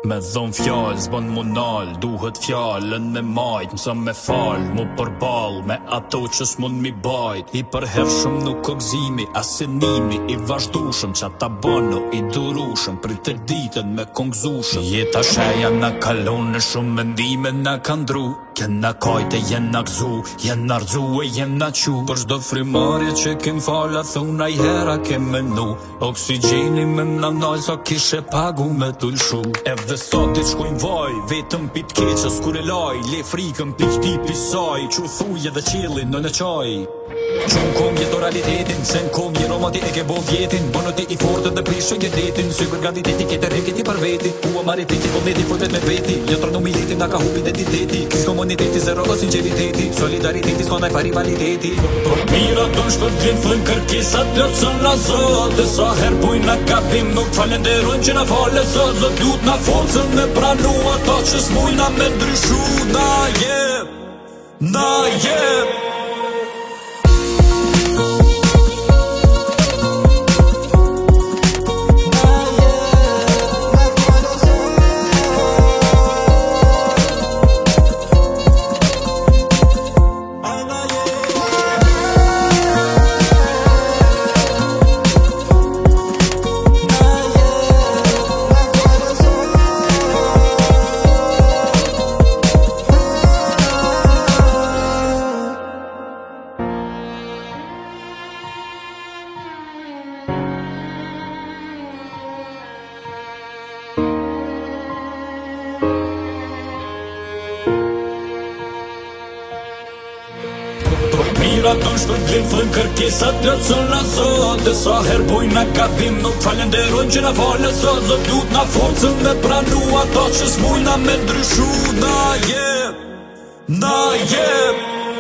Me dhon fjall, zbon monal, duhet fjallën me majt, mësa me fal, mu përball, me ato që s'mon mi bajt. I përhershëm nuk o gzimi, asenimi, i vazhdushëm, qa ta bëno, i durushëm, për të ditën me kongzushëm. Jeta sheja na kalon në shumë mendime na kandru, jena kajte, jena gzu, jena rëzu e jena qu. Për shdo frimarje që kem fala, thuna i hera kem menu, oksigeni me nanal sa kishe pagu me tullshu. Edhe sot dit shkojnë vaj, vetëm pit keqës kur e laj, le frikën pik ti pisaj, që thuj edhe qilin në qaj. Që në kom jeto realitetin, se në kom je romantik e ke bo vjetin, bono ti i fortë dhe prishë jetetin, sy për granditeti kete rem këti për veti, ua mariteti po neti për vet me veti, jotronomitetin nga ka hup identiteti, kis komuniteti zero o sinceriteti, solidariteti s'ka naj pa rivaliteti. Për mira të në shpërblim fën kërkisat plotësën na zot, e sa her bujnë na gabim nuk falenderojnë që na fale zot, zot lut na forcën me pranu ato që s'mujna me ndryshu, na jep, na jep. Mira të në shpërblim fën kërkisat plotësën na zot, e sa her bujnë na gabim nuk falenderojnë që na fale zot, zot lut na forcën me pranu ato që s'mujna me ndryshu, na jep, na jep.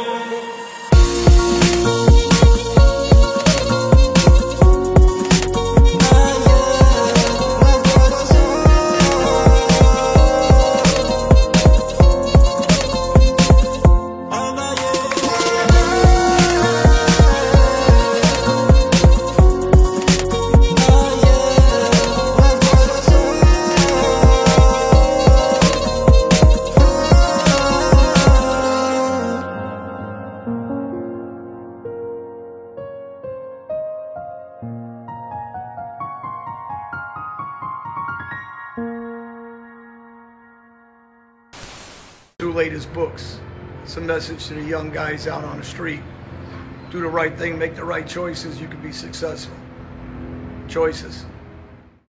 Through latest books, it's a message to the young guys out on the street. Do the right thing, make the right choices, you can be successful. Choices.